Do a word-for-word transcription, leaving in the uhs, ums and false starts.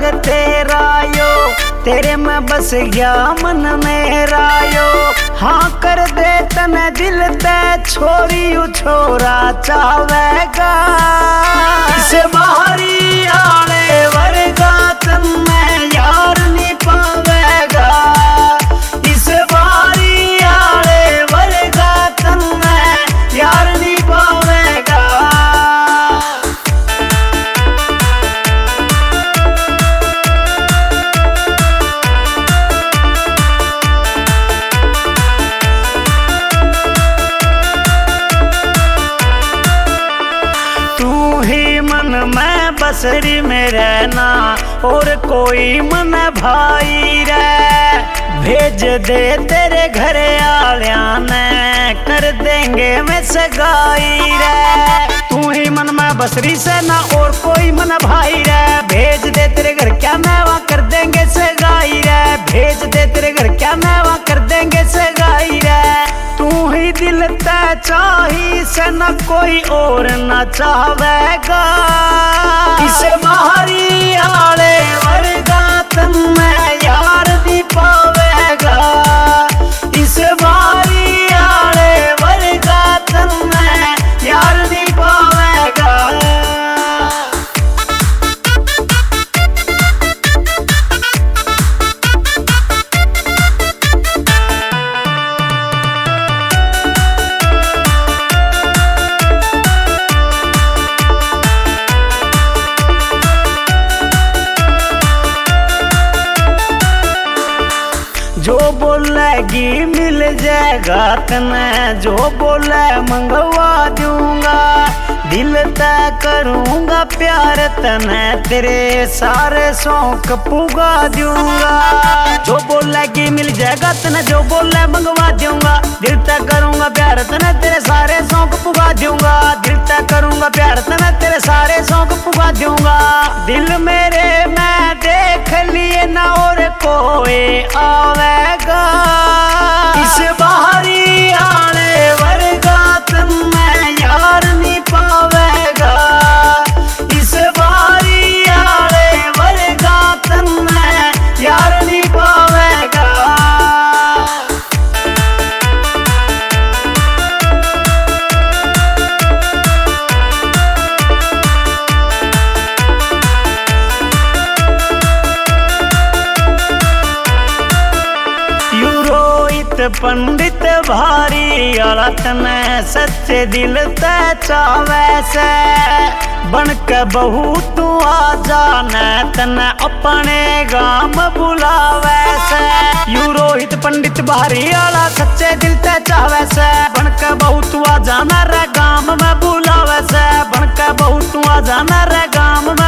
तेरा यो, तेरे में बस गया मन मेरा यो। हाँ कर दे तने दिल ते छोरी यू छोरा चावेगा, इसे बाहरी आले वर्गा तन्ने यार नहीं पावेगा, इसे बाहरी आले वर्गा तन्ने यार नहीं पावेगा। मैं बसरी में रहना और कोई मन भाई रे, भेज दे तेरे घर आलिया ने कर देंगे मैं सगाई रे। तू ही मन में बसरी से ना और कोई मन भाई रे, भेज दे तेरे घर क्या मैं वहाँ कर देंगे सगाई रे, भेज दे तेरे घर क्या मैं वहाँ कर देंगे सगाई रे। तू ही दिल ते चाही से न कोई और न चाहेगा, इसे बाहरी आले वर्गा तन्ने यार दी पावेगा, इसे बाहरी आले वर्गा तन्ने यार दी पावेगा। जो बोलेगी मिल जाएगा तने, जो बोले मंगवा दूंगा, दिल तय करूंगा प्यार तने, तेरे सारे शौक पुगा दूंगा। जो बोलेगी मिल जाएगा तने, जो बोले मंगवा दूंगा, दिल तय करूंगा प्यार तने, तेरे सारे शौक पुगा दूंगा, दिल तय करूंगा प्यार तने, तेरे सारे शौक पुगा दूंगा। दिल मेरे मैं देख लिए ना और कोई आवेगा, इसे बाहरी आले वर्गा तन्ने यार नहीं पावेगा, इसे बाहरी आले वर्गा तन्ने यार नहीं पावेगा। पंडित भारी आलत ने सच्चे दिल ते चावे से, बन के बहू तू आ जाने तने अपने गाम बुलावे से। यू रोहित पंडित भारी आला सच्चे दिल ते चावे से, बन के बहू तू आ जाना रे गाम में बुलावे से, बन के बहू तू आ जाना रे गाम में